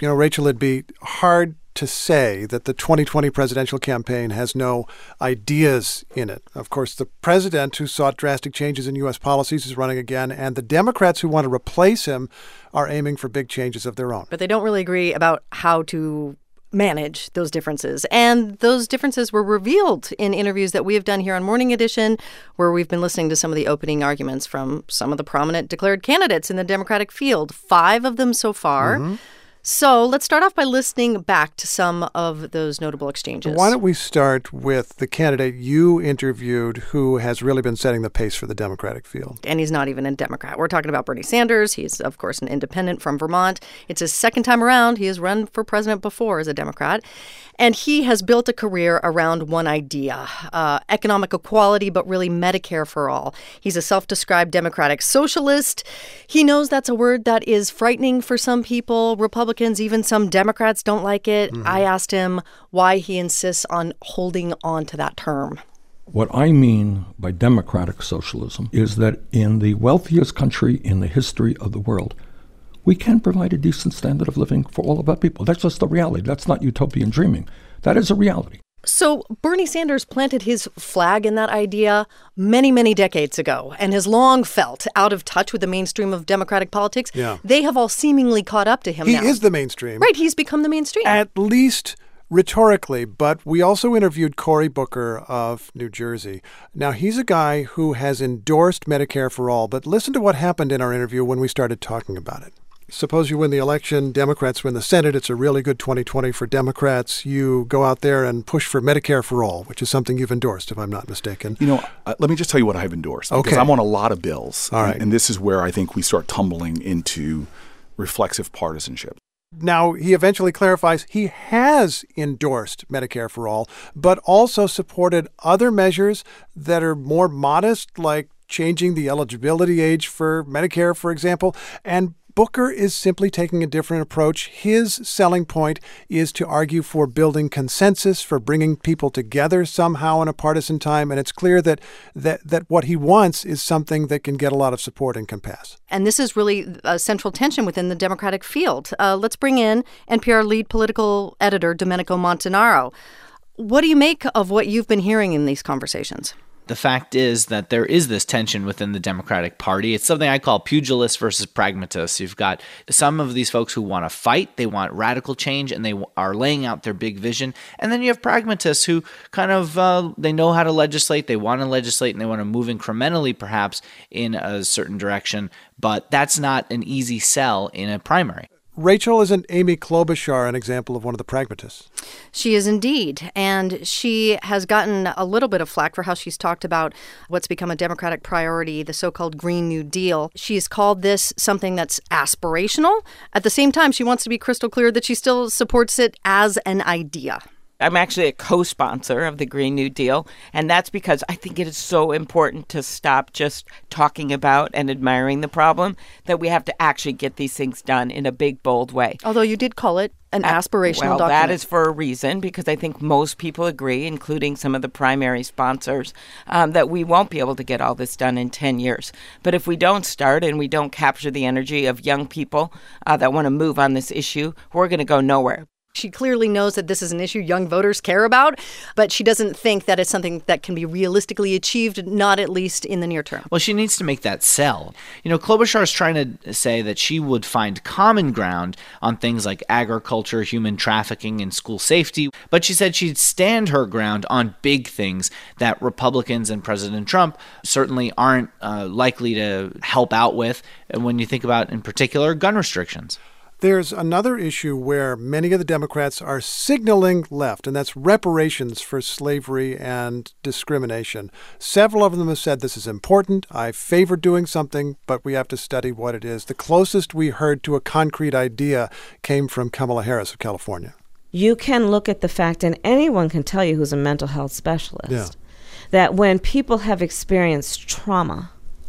Rachel, it'd be hard to say that the 2020 presidential campaign has no ideas in it. Of course, the president who sought drastic changes in U.S. policies is running again, and the Democrats who want to replace him are aiming for big changes of their own. But they don't really agree about how to manage those differences. And those differences were revealed in interviews that we have done here on Morning Edition, where we've been listening to some of the opening arguments from some of the prominent declared candidates in the Democratic field. 5 of them so far. Mm-hmm. So let's start off by listening back to some of those notable exchanges. Why don't we start with the candidate you interviewed who has really been setting the pace for the Democratic field? And he's not even a Democrat. We're talking about Bernie Sanders. He's, of course, an independent from Vermont. It's his second time around. He has run for president before as a Democrat. And he has built a career around one idea, economic equality, but really Medicare for all. He's a self-described democratic socialist. He knows that's a word that is frightening for some people. Republicans, even some Democrats don't like it. Mm-hmm. I asked him why he insists on holding on to that term. What I mean by democratic socialism is that in the wealthiest country in the history of the world, we can provide a decent standard of living for all of our people. That's just the reality. That's not utopian dreaming. That is a reality. So Bernie Sanders planted his flag in that idea many, many decades ago and has long felt out of touch with the mainstream of Democratic politics. Yeah. They have all seemingly caught up to him now. He is the mainstream. Right, he's become the mainstream. At least rhetorically, but we also interviewed Cory Booker of New Jersey. Now, he's a guy who has endorsed Medicare for all, but listen to what happened in our interview when we started talking about it. Suppose you win the election, Democrats win the Senate. It's a really good 2020 for Democrats. You go out there and push for Medicare for all, which is something you've endorsed, if I'm not mistaken. Let me just tell you what I've endorsed. Because I'm on a lot of bills. All right. And this is where I think we start tumbling into reflexive partisanship. Now, he eventually clarifies he has endorsed Medicare for all, but also supported other measures that are more modest, like changing the eligibility age for Medicare, for example. And Booker is simply taking a different approach. His selling point is to argue for building consensus, for bringing people together somehow in a partisan time. And it's clear that what he wants is something that can get a lot of support and can pass. And this is really a central tension within the Democratic field. Let's bring in NPR lead political editor Domenico Montanaro. What do you make of what you've been hearing in these conversations? The fact is that there is this tension within the Democratic Party. It's something I call pugilists versus pragmatists. You've got some of these folks who want to fight, they want radical change, and they are laying out their big vision. And then you have pragmatists who kind of, they know how to legislate, they want to legislate, and they want to move incrementally perhaps in a certain direction. But that's not an easy sell in a primary. Rachel, isn't Amy Klobuchar an example of one of the pragmatists? She is indeed. And she has gotten a little bit of flack for how she's talked about what's become a Democratic priority, the so-called Green New Deal. She's called this something that's aspirational. At the same time, she wants to be crystal clear that she still supports it as an idea. I'm actually a co-sponsor of the Green New Deal, and that's because I think it is so important to stop just talking about and admiring the problem, that we have to actually get these things done in a big, bold way. Although you did call it an aspirational document. That is for a reason, because I think most people agree, including some of the primary sponsors, that we won't be able to get all this done in 10 years. But if we don't start and we don't capture the energy of young people that want to move on this issue, we're going to go nowhere. She clearly knows that this is an issue young voters care about, but she doesn't think that it's something that can be realistically achieved, not at least in the near term. Well, she needs to make that sell. Klobuchar is trying to say that she would find common ground on things like agriculture, human trafficking, and school safety, but she said she'd stand her ground on big things that Republicans and President Trump certainly aren't likely to help out with when you think about, in particular, gun restrictions. There's another issue where many of the Democrats are signaling left, and that's reparations for slavery and discrimination. Several of them have said this is important. I favor doing something, but we have to study what it is. The closest we heard to a concrete idea came from Kamala Harris of California. You can look at the fact, and anyone can tell you who's a mental health specialist, that when people have experienced trauma,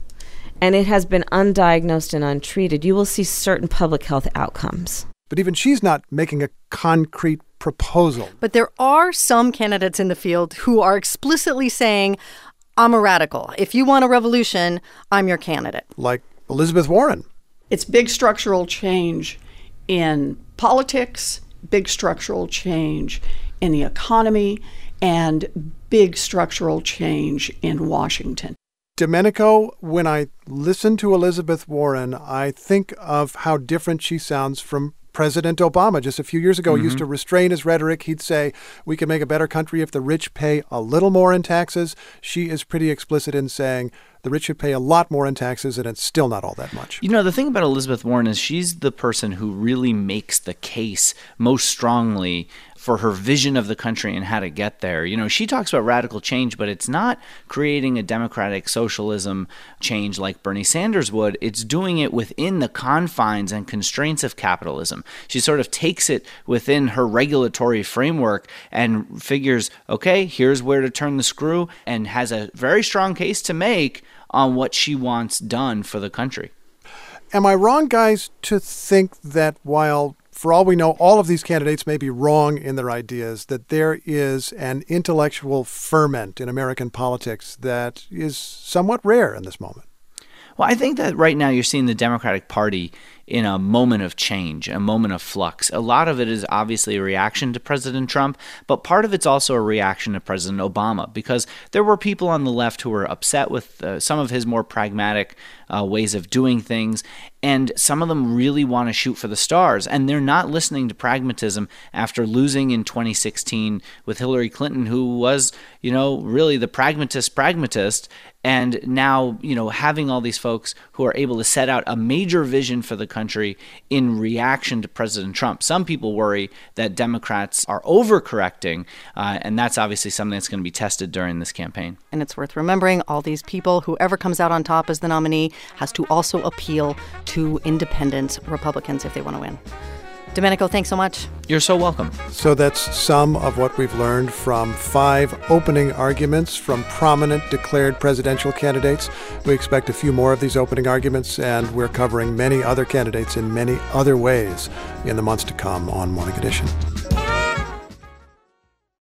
and it has been undiagnosed and untreated, you will see certain public health outcomes. But even she's not making a concrete proposal. But there are some candidates in the field who are explicitly saying, I'm a radical. If you want a revolution, I'm your candidate. Like Elizabeth Warren. It's big structural change in politics, big structural change in the economy, and big structural change in Washington. Domenico, when I listen to Elizabeth Warren, I think of how different she sounds from President Obama. Just a few years ago, he used to restrain his rhetoric. He'd say, we can make a better country if the rich pay a little more in taxes. She is pretty explicit in saying the rich should pay a lot more in taxes, and it's still not all that much. You know, the thing about Elizabeth Warren is she's the person who really makes the case most strongly for her vision of the country and how to get there. You know, she talks about radical change, but it's not creating a democratic socialism change like Bernie Sanders would. It's doing it within the confines and constraints of capitalism. She sort of takes it within her regulatory framework and figures, okay, here's where to turn the screw, and has a very strong case to make on what she wants done for the country. Am I wrong, guys, to think that while, for all we know, all of these candidates may be wrong in their ideas, that there is an intellectual ferment in American politics that is somewhat rare in this moment? Well, I think that right now you're seeing the Democratic Party in a moment of change, a moment of flux. A lot of it is obviously a reaction to President Trump, but part of it's also a reaction to President Obama, because there were people on the left who were upset with some of his more pragmatic ways of doing things, and some of them really want to shoot for the stars, and they're not listening to pragmatism after losing in 2016 with Hillary Clinton, who was, really the pragmatist, and now, having all these folks who are able to set out a major vision for the country in reaction to President Trump. Some people worry that Democrats are overcorrecting, and that's obviously something that's going to be tested during this campaign. And it's worth remembering all these people, whoever comes out on top as the nominee, has to also appeal to independent Republicans if they want to win. Domenico, thanks so much. You're so welcome. So that's some of what we've learned from 5 opening arguments from prominent declared presidential candidates. We expect a few more of these opening arguments, and we're covering many other candidates in many other ways in the months to come on Morning Edition.